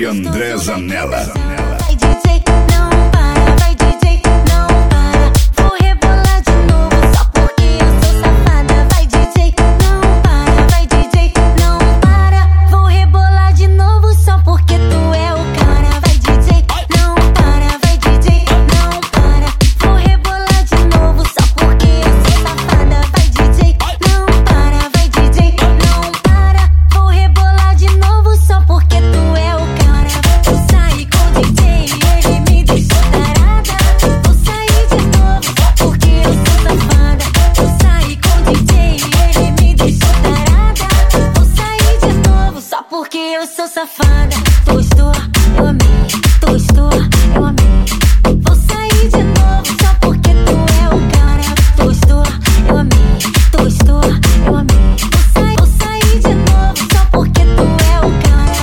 André Zanella. Vai DJ, não para, vai DJ, não para. Vou rebolar de novo só porque eu sou safada. Vai DJ, não para, vai DJ, não para. Vou rebolar de novo só porque tu é o cara. Vai DJ, não para, vai DJ, não para. Vou rebolar de novo só porque eu sou safada. Vai DJ, não para, vai DJ, não para. Vou rebolar de novo só porque tu é o cara. Eu saí com o DJ e ele me deixou tarada. Vou sair de novo só porque eu sou safada. Eu saí com o DJ e ele me deixou tarada. Vou sair de novo só porque eu sou safada. Tostou, eu amei. Tostou, eu amei. Vou sair de novo só porque tu é o cara. Tostou, eu amei. Tostou, eu amei. Vou sair de novo só porque tu é o cara.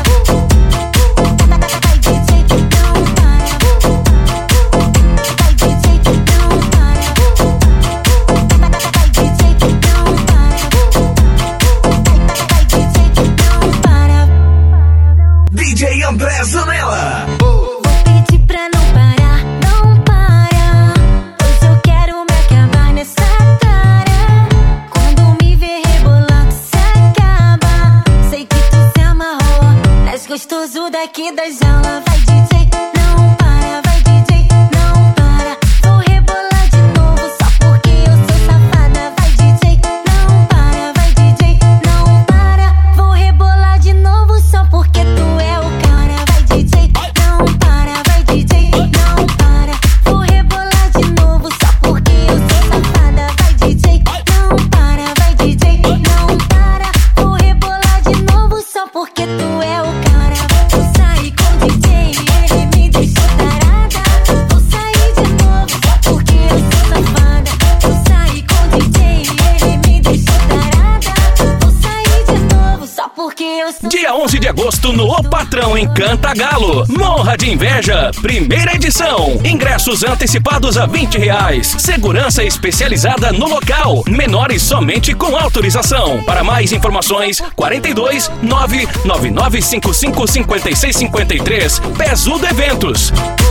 Vai DJ, não para. Vai DJ, não para. Vai DJ, não para. Vai DJ, não para. DJ André Zanella. Vou pedir pra não parar, não para. Pois eu quero me acabar nessa cara. Quando me ver rebolando, se acaba. Sei que tu se amarrou, mais gostoso daqui das aulas. Vai DJ, não para, vai DJ, não para. Vou rebolar de novo só porque eu sou safada. Vai DJ, não para, vai DJ, não para. Vou rebolar de novo só porque tu é o cara. Vai DJ, não para, vai DJ, não para. Vou rebolar de novo só porque eu sou safada. Vai DJ, não para, vai DJ, não para. Vou rebolar de novo só porque tu é o cara. Eu saí com o DJ e ele me deixou tarada. Vou sair de novo só porque eu sou safada. Eu saí com o DJ e ele me deixou tarada. Vou sair de novo só porque eu sou. Dia 11 de agosto no O Patrão em Cantagalo. Morra de Inveja, primeira edição. Ingressos antecipados a R$20. Segurança especializada no local. Menores somente com autorização. Para mais informações, 42 99955 5653. Pesudo Eventos.